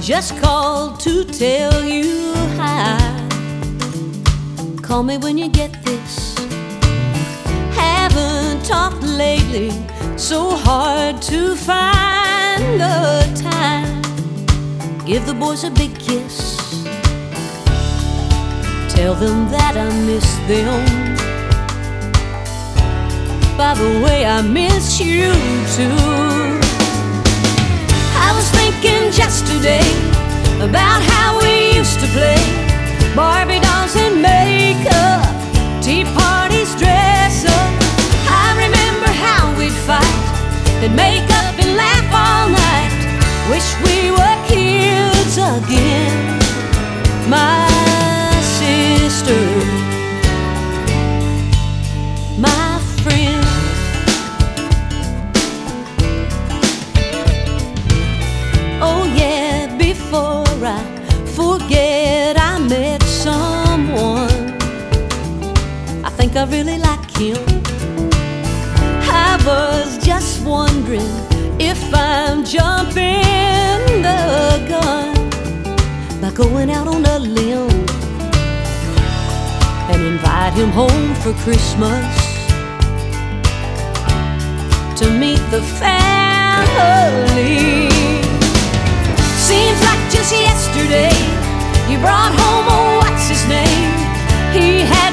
just called to tell you hi. Call me when you get this. Haven't talked lately, so hard to find the time. Give the boys a big kiss. Tell them that I miss them. By the way, I miss you too. I was thinking just today about how we used to play Barbie dolls and makeup, tea parties, dress up. I remember how we'd fight and make up and laugh all night. Wish we were kids again, my sister, my friend. Oh yeah, before I forget, I met someone. I think I really like him. I was just wondering if I'm jumping the gun by going out on a limb and invite him home for Christmas to meet the family. Seems like just yesterday you brought home, oh, what's his name? He had